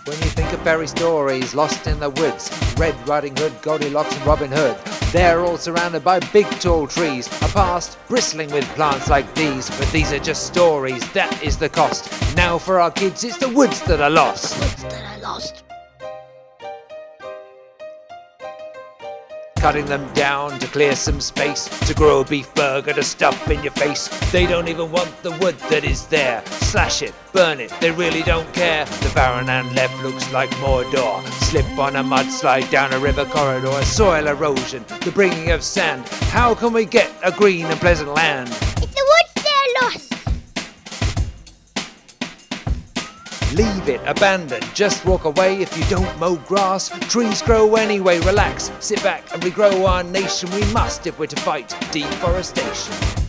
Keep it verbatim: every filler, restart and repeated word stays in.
When you think of fairy stories lost in the woods, Red Riding Hood, Goldilocks and Robin Hood, they're all surrounded by big tall trees, a past bristling with plants like these. But these are just stories, that is the cost. Now for our kids, it's the woods that are lost. Woods that are lost. Cutting them down to clear some space, to grow a beef burger to stuff in your face. They don't even want the wood that is there. Slash it, burn it, they really don't care. The barren land left looks like Mordor. Slip on a mudslide down a river corridor. Soil erosion, the bringing of sand. How can we get a green and pleasant land? If the woods they're lost. Leave it abandoned, just walk away if you don't mow grass. Trees grow anyway, relax, sit back and regrow our nation. We must if we're to fight deforestation.